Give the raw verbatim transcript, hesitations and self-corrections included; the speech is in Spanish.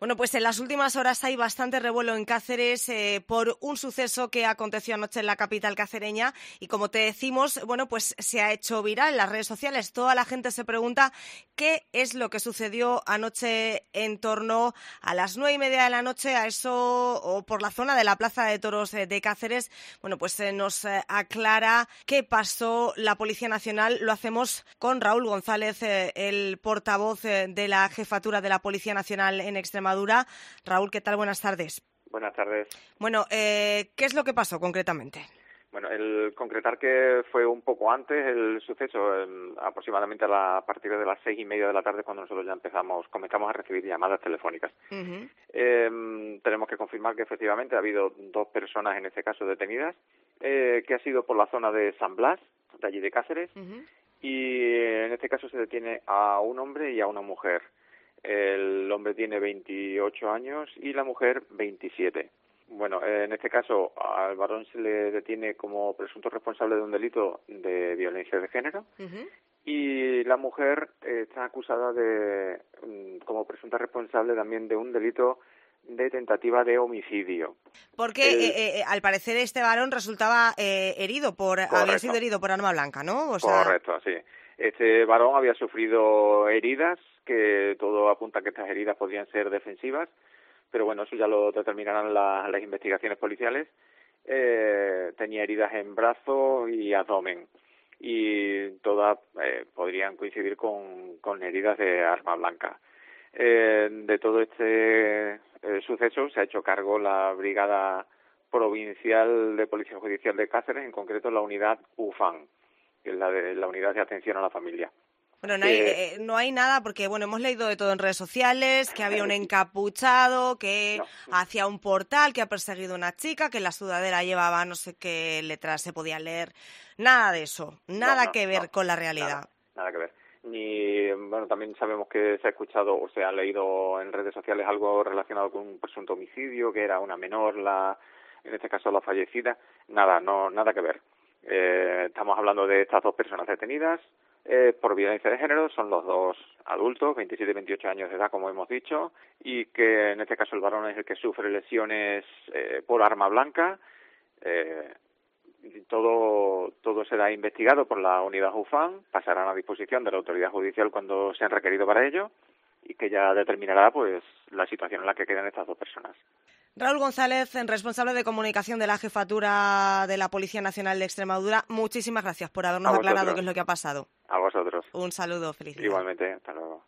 Bueno, pues en las últimas horas hay bastante revuelo en Cáceres eh, por un suceso que aconteció anoche en la capital cacereña y, como te decimos, bueno, pues se ha hecho viral en las redes sociales. Toda la gente se pregunta qué es lo que sucedió anoche en torno a las nueve y media de la noche, a eso, o por la zona de la Plaza de Toros de Cáceres. Bueno, pues eh, nos eh, aclara qué pasó la Policía Nacional. Lo hacemos con Raúl González, eh, el portavoz eh, de la Jefatura de la Policía Nacional en Extremadura. Raúl, ¿qué tal? Buenas tardes. Buenas tardes. Bueno, eh, ¿qué es lo que pasó concretamente? Bueno, el concretar que fue un poco antes el suceso, el, aproximadamente a, la, a partir de las seis y media de la tarde, cuando nosotros ya empezamos, comenzamos a recibir llamadas telefónicas. Uh-huh. Eh, tenemos que confirmar que efectivamente ha habido dos personas, en este caso detenidas, eh, que ha sido por la zona de San Blas, de allí de Cáceres, uh-huh. y en este caso se detiene a un hombre y a una mujer. El hombre tiene veintiocho años y la mujer veintisiete. Bueno, en este caso al varón se le detiene como presunto responsable de un delito de violencia de género, uh-huh. y la mujer está acusada de como presunta responsable también de un delito de tentativa de homicidio. Porque el... eh, eh, al parecer este varón resultaba eh, herido por Correcto. había sido herido por arma blanca, ¿no? O sea... Correcto, sí. Este varón había sufrido heridas, que todo apunta a que estas heridas podrían ser defensivas, pero bueno, eso ya lo determinarán la, las investigaciones policiales. Eh, tenía heridas en brazo y abdomen, y todas eh, podrían coincidir con, con heridas de arma blanca. Eh, de todo este eh, suceso se ha hecho cargo la Brigada Provincial de Policía Judicial de Cáceres, en concreto la unidad U F A N, que es la de la Unidad de Atención a la Familia. Bueno, no hay, eh, no hay nada, porque bueno, hemos leído de todo en redes sociales, que había un encapuchado, que no. hacía un portal, que ha perseguido a una chica, que en la sudadera llevaba no sé qué letras se podía leer. Nada de eso, nada no, no, que ver no, con la realidad. Nada, nada que ver. Ni, bueno, también sabemos que se ha escuchado o se ha leído en redes sociales algo relacionado con un presunto homicidio, que era una menor, la, en este caso la fallecida. Nada, no, nada que ver. Eh, estamos hablando de estas dos personas detenidas eh, por violencia de género. Son los dos adultos, veintisiete y veintiocho años de edad, como hemos dicho, y que en este caso el varón es el que sufre lesiones eh, por arma blanca. Eh, todo todo será investigado por la unidad U F A N, pasarán a disposición de la autoridad judicial cuando sean requeridos para ello, y que ya determinará pues la situación en la que quedan estas dos personas. Raúl González, responsable de comunicación de la Jefatura de la Policía Nacional de Extremadura, muchísimas gracias por habernos aclarado qué es lo que ha pasado. A vosotros. Un saludo, felicidades. Igualmente, hasta luego.